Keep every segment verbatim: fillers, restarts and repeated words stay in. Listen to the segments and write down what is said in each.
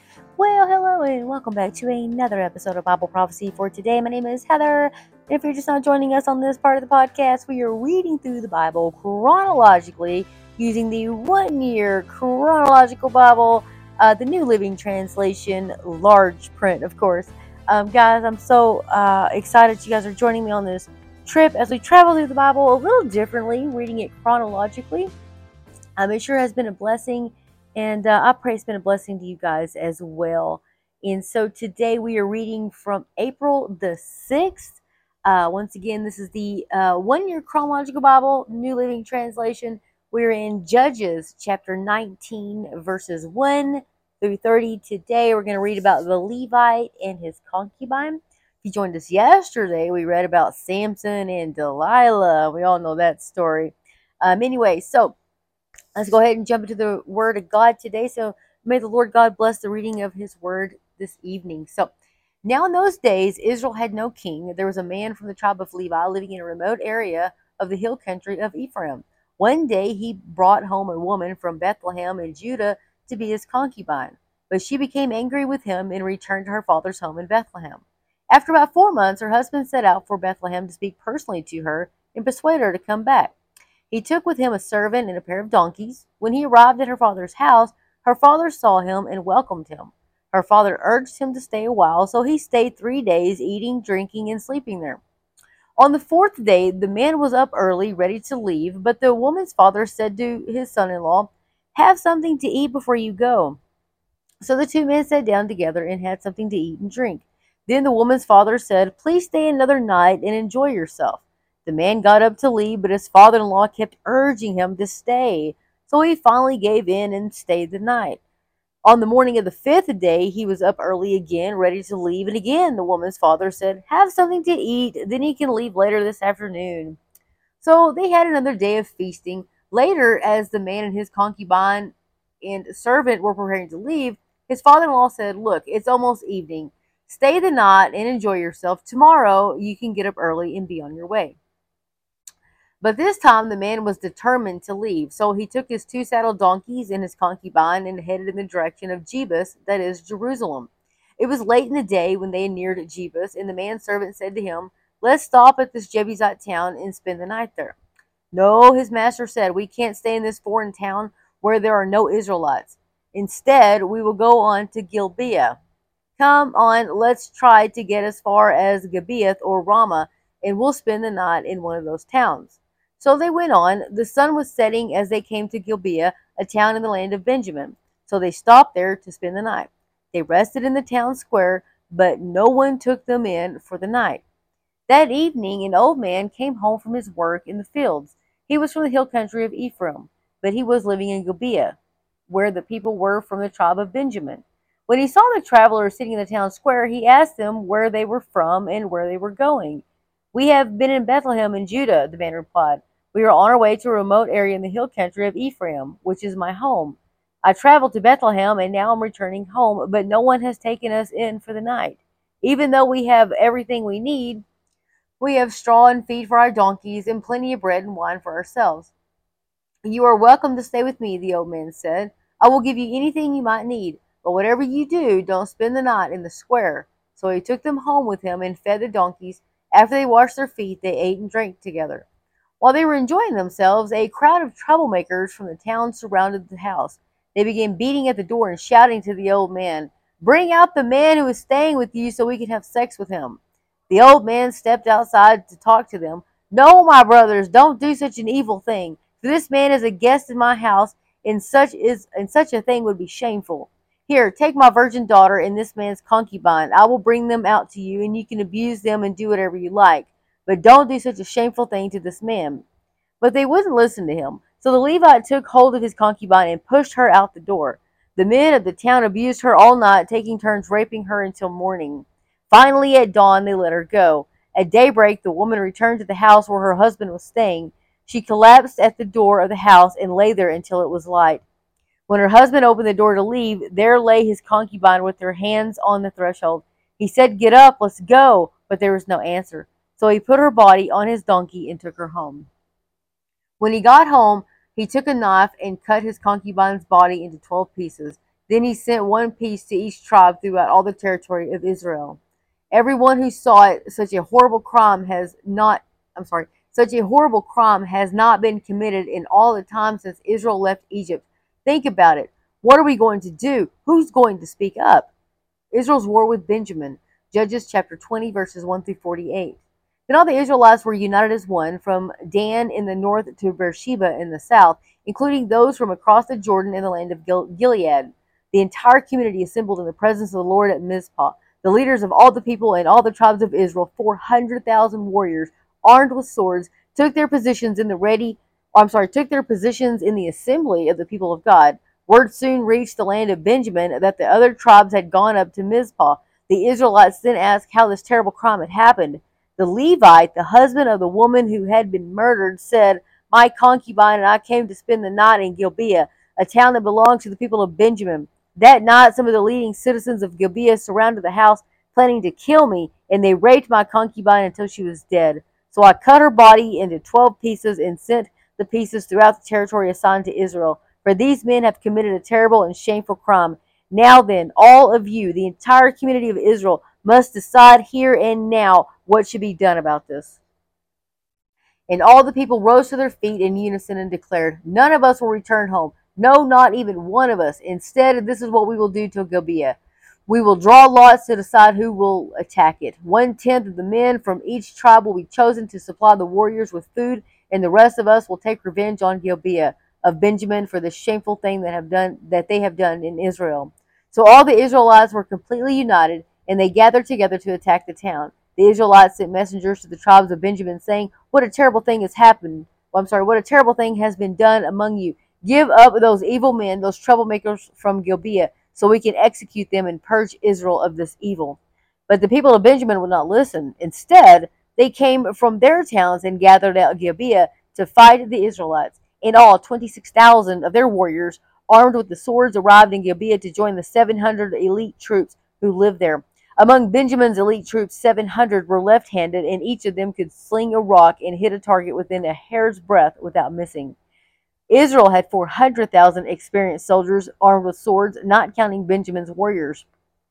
Well, hello and welcome back to another episode of Bible Prophecy for today. My name is Heather. And if you're just not joining us on this part of the podcast, we are reading through the Bible chronologically using the one year chronological Bible, uh, the New Living Translation, large print, of course. Um, guys, I'm so uh, excited you guys are joining me on this trip as we travel through the Bible a little differently, reading it chronologically. Um, it sure has been a blessing, and uh, I pray it's been a blessing to you guys as well. And so today we are reading from April the sixth. Uh, once again, this is the uh, one year chronological Bible, New Living Translation. We're in Judges chapter nineteen, verses one through thirty. Today we're going to read about the Levite and his concubine. If you joined us yesterday, we read about Samson and Delilah. We all know that story. Um, anyway, so let's go ahead and jump into the word of God today. So may the Lord God bless the reading of his word this evening. So now in those days, Israel had no king. There was a man from the tribe of Levi living in a remote area of the hill country of Ephraim. One day he brought home a woman from Bethlehem in Judah to be his concubine. But she became angry with him and returned to her father's home in Bethlehem. After about four months, her husband set out for Bethlehem to speak personally to her and persuade her to come back. He took with him a servant and a pair of donkeys. When he arrived at her father's house, her father saw him and welcomed him. Her father urged him to stay a while, so he stayed three days, eating, drinking, and sleeping there. On the fourth day, the man was up early, ready to leave, but the woman's father said to his son in law, "Have something to eat before you go." So the two men sat down together and had something to eat and drink. Then the woman's father said, "Please stay another night and enjoy yourself." The man got up to leave, but his father in law kept urging him to stay. So he finally gave in and stayed the night. On the morning of the fifth day, he was up early again, ready to leave. And again, the woman's father said, "Have something to eat, then you can leave later this afternoon." So they had another day of feasting. Later, as the man and his concubine and servant were preparing to leave, his father in law said, "Look, it's almost evening. Stay the night and enjoy yourself. Tomorrow you can get up early and be on your way." But this time the man was determined to leave. So he took his two saddled donkeys and his concubine and headed in the direction of Jebus, that is, Jerusalem. It was late in the day when they neared Jebus, and the man's servant said to him, "Let's stop at this Jebusite town and spend the night there." "No," his master said, "we can't stay in this foreign town where there are no Israelites. Instead, we will go on to Gibeah. Come on, let's try to get as far as Gibeath or Ramah, and we'll spend the night in one of those towns." So they went on. The sun was setting as they came to Gibeah, a town in the land of Benjamin. So they stopped there to spend the night. They rested in the town square, but no one took them in for the night. That evening an old man came home from his work in the fields. He was from the hill country of Ephraim, but he was living in Gibeah, where the people were from the tribe of Benjamin. When he saw the travelers sitting in the town square, he asked them where they were from and where they were going. "We have been in Bethlehem in Judah," the man replied. "We are on our way to a remote area in the hill country of Ephraim, which is my home. I traveled to Bethlehem and now I'm returning home, but no one has taken us in for the night. Even though we have everything we need, we have straw and feed for our donkeys and plenty of bread and wine for ourselves." "You are welcome to stay with me," the old man said. "I will give you anything you might need, but whatever you do, don't spend the night in the square." So he took them home with him and fed the donkeys. After they washed their feet, they ate and drank together. While they were enjoying themselves, a crowd of troublemakers from the town surrounded the house. They began beating at the door and shouting to the old man, "Bring out the man who is staying with you so we can have sex with him." The old man stepped outside to talk to them. "No, my brothers, don't do such an evil thing. For this man is a guest in my house, and such is and such a thing would be shameful. Here, take my virgin daughter and this man's concubine. I will bring them out to you, and you can abuse them and do whatever you like. But don't do such a shameful thing to this man." But they wouldn't listen to him. So the Levite took hold of his concubine and pushed her out the door. The men of the town abused her all night, taking turns raping her until morning. Finally, at dawn, they let her go. At daybreak, the woman returned to the house where her husband was staying. She collapsed at the door of the house and lay there until it was light. When her husband opened the door to leave, there lay his concubine with her hands on the threshold. He said, "Get up, let's go," but there was no answer. So he put her body on his donkey and took her home. When he got home, he took a knife and cut his concubine's body into twelve pieces. Then he sent one piece to each tribe throughout all the territory of Israel. Everyone who saw it, such a horrible crime has not, I'm sorry, such a horrible crime has not been committed in all the time since Israel left Egypt. Think about it. What are we going to do? Who's going to speak up? Israel's war with Benjamin. Judges chapter twenty, verses one through forty-eight. Then all the Israelites were united as one, from Dan in the north to Beersheba in the south, including those from across the Jordan in the land of Gilead. The entire community assembled in the presence of the Lord at Mizpah. The leaders of all the people and all the tribes of Israel, four hundred thousand warriors, armed with swords, took their positions in the ready, I'm sorry, took their positions in the assembly of the people of God. Word soon reached the land of Benjamin that the other tribes had gone up to Mizpah. The Israelites then asked how this terrible crime had happened. The Levite, the husband of the woman who had been murdered, said, "My concubine and I came to spend the night in Gibeah, a town that belonged to the people of Benjamin. That night, some of the leading citizens of Gibeah surrounded the house, planning to kill me, and they raped my concubine until she was dead. So I cut her body into twelve pieces and sent the pieces throughout the territory assigned to Israel. For these men have committed a terrible and shameful crime. Now then, all of you, the entire community of Israel, must decide here and now what should be done about this." And all the people rose to their feet in unison and declared, "None of us will return home. No, not even one of us. Instead, this is what we will do to Gibeah. We will draw lots to decide who will attack it. One-tenth of the men from each tribe will be chosen to supply the warriors with food, and the rest of us will take revenge on Gibeah of Benjamin for the shameful thing that have done that they have done in Israel." So all the Israelites were completely united, and they gathered together to attack the town. The Israelites sent messengers to the tribes of Benjamin, saying, "What a terrible thing has happened. Well, I'm sorry, what a terrible thing has been done among you. Give up those evil men, those troublemakers from Gibeah, so we can execute them and purge Israel of this evil." But the people of Benjamin would not listen. Instead, they came from their towns and gathered at Gibeah to fight the Israelites. In all, twenty-six thousand of their warriors, armed with the swords, arrived in Gibeah to join the seven hundred elite troops who lived there. Among Benjamin's elite troops, seven hundred were left-handed, and each of them could sling a rock and hit a target within a hair's breadth without missing. Israel had four hundred thousand experienced soldiers armed with swords, not counting Benjamin's warriors.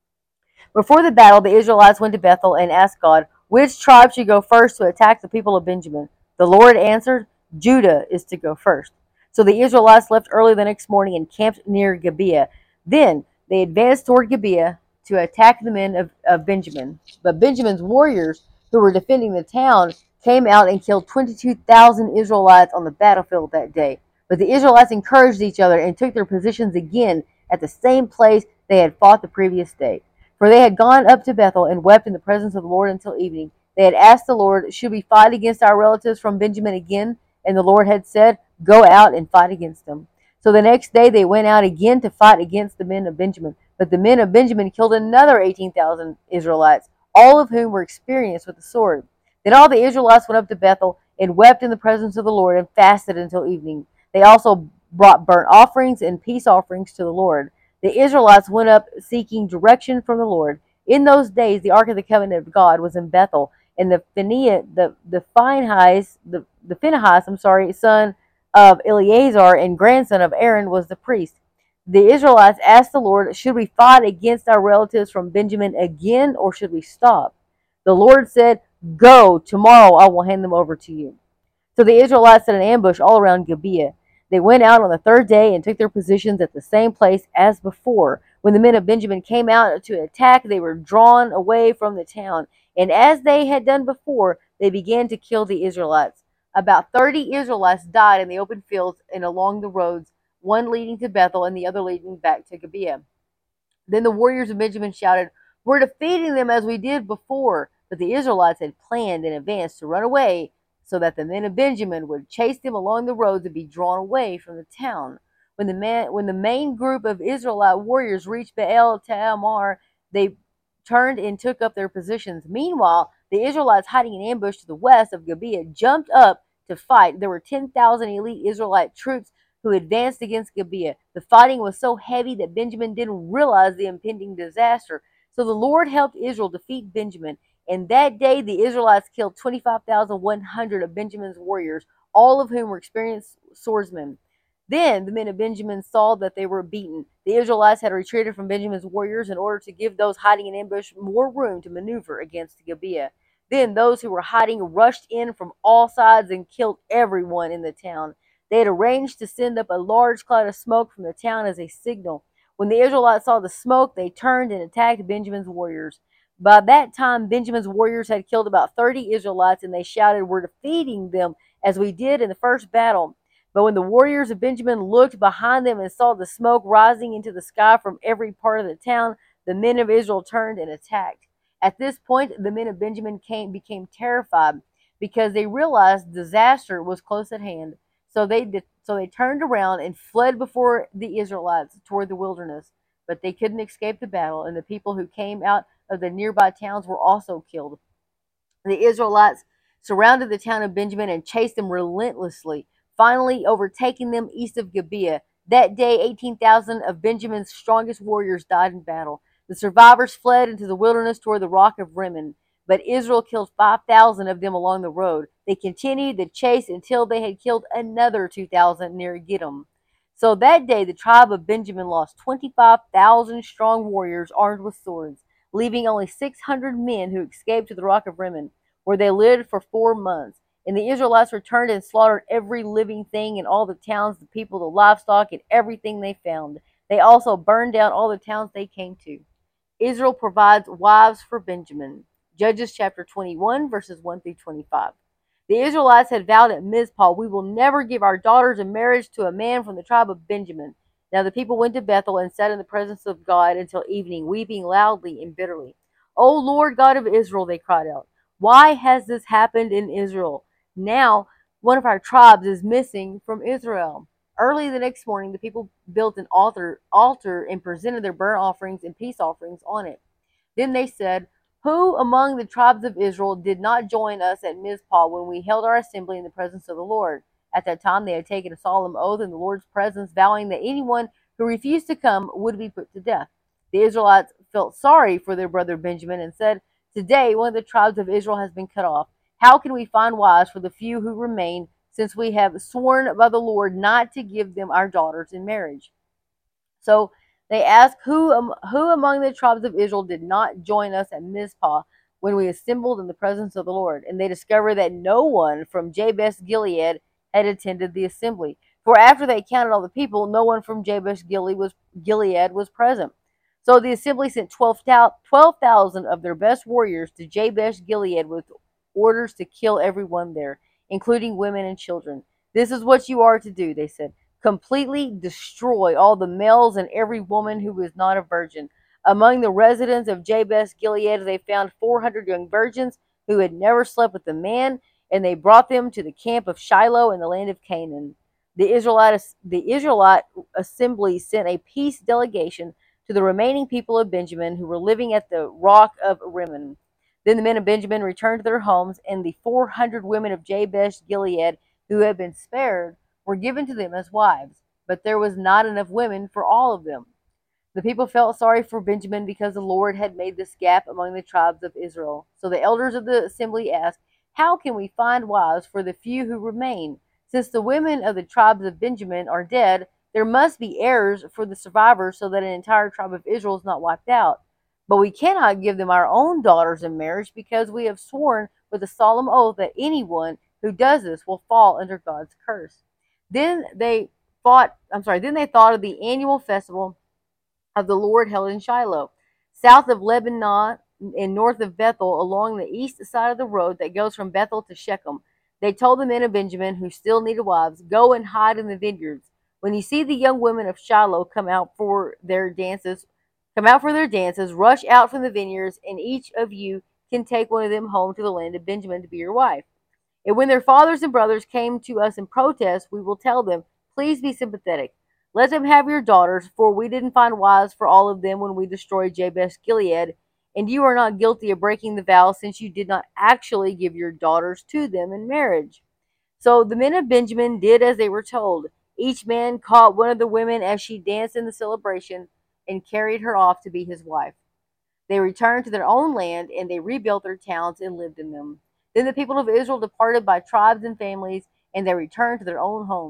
Before the battle, the Israelites went to Bethel and asked God, "Which tribe should go first to attack the people of Benjamin?" The Lord answered, "Judah is to go first." So the Israelites left early the next morning and camped near Gibeah. Then they advanced toward Gibeah to attack the men of, of Benjamin. But Benjamin's warriors, who were defending the town, came out and killed twenty-two thousand Israelites on the battlefield that day. But the Israelites encouraged each other and took their positions again at the same place they had fought the previous day. For they had gone up to Bethel and wept in the presence of the Lord until evening. They had asked the Lord, "Should we fight against our relatives from Benjamin again?" And the Lord had said, "Go out and fight against them." So the next day they went out again to fight against the men of Benjamin. But the men of Benjamin killed another eighteen thousand Israelites, all of whom were experienced with the sword. Then all the Israelites went up to Bethel and wept in the presence of the Lord and fasted until evening. They also brought burnt offerings and peace offerings to the Lord. The Israelites went up seeking direction from the Lord. In those days, the Ark of the Covenant of God was in Bethel, and the Phinehas, the the Phinehas, the, the Phinehas, I'm sorry, son of Eleazar and grandson of Aaron was the priest. The Israelites asked the Lord, "Should we fight against our relatives from Benjamin again, or should we stop?" The Lord said, "Go, tomorrow I will hand them over to you." So the Israelites set an ambush all around Gibeah. They went out on the third day and took their positions at the same place as before. When the men of Benjamin came out to attack, they were drawn away from the town. And as they had done before, they began to kill the Israelites. About thirty Israelites died in the open fields and along the roads, one leading to Bethel and the other leading back to Gibeah. Then the warriors of Benjamin shouted, "We're defeating them as we did before." But the Israelites had planned in advance to run away so that the men of Benjamin would chase them along the roads and be drawn away from the town. When the man, when the main group of Israelite warriors reached Baal Tamar, they turned and took up their positions. Meanwhile, the Israelites hiding in ambush to the west of Gibeah jumped up to fight. There were ten thousand elite Israelite troops who advanced against Gibeah. The fighting was so heavy that Benjamin didn't realize the impending disaster. So the Lord helped Israel defeat Benjamin. And that day the Israelites killed twenty-five thousand one hundred of Benjamin's warriors, all of whom were experienced swordsmen. Then the men of Benjamin saw that they were beaten. The Israelites had retreated from Benjamin's warriors in order to give those hiding in ambush more room to maneuver against Gibeah. Then those who were hiding rushed in from all sides and killed everyone in the town. They had arranged to send up a large cloud of smoke from the town as a signal. When the Israelites saw the smoke, they turned and attacked Benjamin's warriors. By that time, Benjamin's warriors had killed about thirty Israelites, and they shouted, "We're defeating them as we did in the first battle." But when the warriors of Benjamin looked behind them and saw the smoke rising into the sky from every part of the town, the men of Israel turned and attacked. At this point, the men of Benjamin came, became terrified because they realized disaster was close at hand. So they did, so they turned around and fled before the Israelites toward the wilderness. But they couldn't escape the battle, and the people who came out of the nearby towns were also killed. The Israelites surrounded the town of Benjamin and chased them relentlessly, finally overtaking them east of Gibeah. That day, eighteen thousand of Benjamin's strongest warriors died in battle. The survivors fled into the wilderness toward the rock of Rimmon, but Israel killed five thousand of them along the road. They continued the chase until they had killed another two thousand near Gittim. So that day, the tribe of Benjamin lost twenty-five thousand strong warriors armed with swords, leaving only six hundred men who escaped to the rock of Rimmon, where they lived for four months. And the Israelites returned and slaughtered every living thing in all the towns, the people, the livestock, and everything they found. They also burned down all the towns they came to. Israel provides wives for Benjamin. Judges chapter twenty-one, verses one through twenty-five. The Israelites had vowed at Mizpah, "We will never give our daughters in marriage to a man from the tribe of Benjamin." Now the people went to Bethel and sat in the presence of God until evening, weeping loudly and bitterly. "O Lord God of Israel," they cried out, "why has this happened in Israel? Now one of our tribes is missing from Israel." Early the next morning, the people built an altar, altar and presented their burnt offerings and peace offerings on it. Then they said, "Who among the tribes of Israel did not join us at Mizpah when we held our assembly in the presence of the Lord?" At that time they had taken a solemn oath in the Lord's presence, vowing that anyone who refused to come would be put to death. The Israelites felt sorry for their brother Benjamin and said, "Today one of the tribes of Israel has been cut off. How can we find wives for the few who remain, since we have sworn by the Lord not to give them our daughters in marriage?" So they asked, who, um, who among the tribes of Israel did not join us at Mizpah when we assembled in the presence of the Lord? And they discovered that no one from Jabesh Gilead had attended the assembly. For after they counted all the people, no one from Jabesh Gilead was, Gilead was present. So the assembly sent twelve thousand of their best warriors to Jabesh Gilead with orders to kill everyone there, including women and children. "This is what you are to do," they said. "Completely destroy all the males and every woman who is not a virgin." Among the residents of Jabesh Gilead, they found four hundred young virgins who had never slept with a man, and they brought them to the camp of Shiloh in the land of Canaan. The Israelite, the Israelite assembly sent a peace delegation to the remaining people of Benjamin who were living at the rock of Rimmon. Then the men of Benjamin returned to their homes, and the four hundred women of Jabesh Gilead who had been spared were given to them as wives, but there was not enough women for all of them. The people felt sorry for Benjamin because the Lord had made this gap among the tribes of Israel. So the elders of the assembly asked, "How can we find wives for the few who remain? Since the women of the tribes of Benjamin are dead, there must be heirs for the survivors so that an entire tribe of Israel is not wiped out. But we cannot give them our own daughters in marriage because we have sworn with a solemn oath that anyone who does this will fall under God's curse." Then they thought, I'm sorry, then they thought of the annual festival of the Lord held in Shiloh, south of Lebanon and north of Bethel, along the east side of the road that goes from Bethel to Shechem. They told the men of Benjamin who still needed wives, "Go and hide in the vineyards. When you see the young women of Shiloh come out for their dances, come out for their dances, rush out from the vineyards, and each of you can take one of them home to the land of Benjamin to be your wife. And when their fathers and brothers came to us in protest, we will tell them, 'Please be sympathetic. Let them have your daughters, for we didn't find wives for all of them when we destroyed Jabesh Gilead, and you are not guilty of breaking the vow since you did not actually give your daughters to them in marriage.'" So the men of Benjamin did as they were told. Each man caught one of the women as she danced in the celebration and carried her off to be his wife. They returned to their own land, and they rebuilt their towns and lived in them. Then the people of Israel departed by tribes and families, and they returned to their own homes.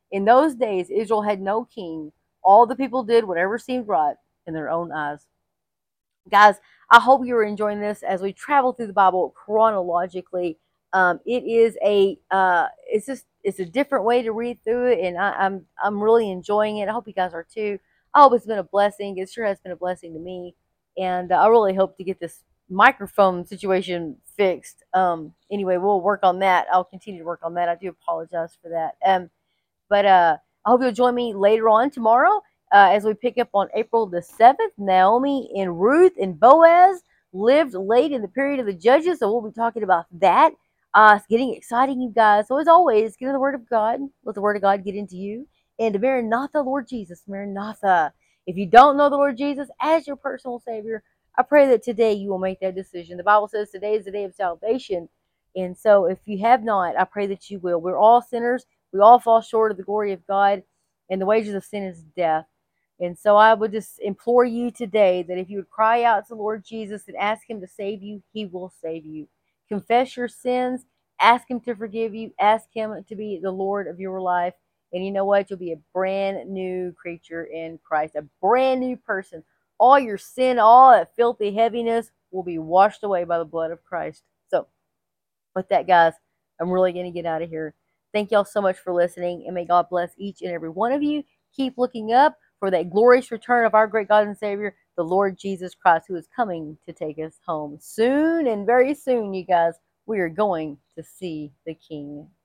In those days, Israel had no king. All the people did whatever seemed right in their own eyes. Guys, I hope you're enjoying this as we travel through the Bible chronologically. Um, it is a uh, it's just it's a different way to read through it, and I, I'm I'm really enjoying it. I hope you guys are too. I hope it's been a blessing. It sure has been a blessing to me, and uh, I really hope to get this microphone situation fixed. Um, anyway, we'll work on that. I'll continue to work on that. I do apologize for that. Um, but uh, I hope you'll join me later on tomorrow uh, as we pick up on April the seventh. Naomi and Ruth and Boaz lived late in the period of the Judges, so we'll be talking about that. Uh, it's getting exciting, you guys. So as always, get in the Word of God. Let the Word of God get into you. And to Maranatha, Lord Jesus, Maranatha. If you don't know the Lord Jesus as your personal Savior, I pray that today you will make that decision. The Bible says today is the day of salvation. And so if you have not, I pray that you will. We're all sinners. We all fall short of the glory of God, and the wages of sin is death. And so I would just implore you today that if you would cry out to the Lord Jesus and ask Him to save you, He will save you. Confess your sins, ask Him to forgive you, ask Him to be the Lord of your life. And you know what? You'll be a brand new creature in Christ, a brand new person. All your sin, all that filthy heaviness will be washed away by the blood of Christ. So, with that, guys, I'm really going to get out of here. Thank y'all so much for listening, and may God bless each and every one of you. Keep looking up for that glorious return of our great God and Savior, the Lord Jesus Christ, who is coming to take us home soon, and very soon, you guys, we are going to see the King.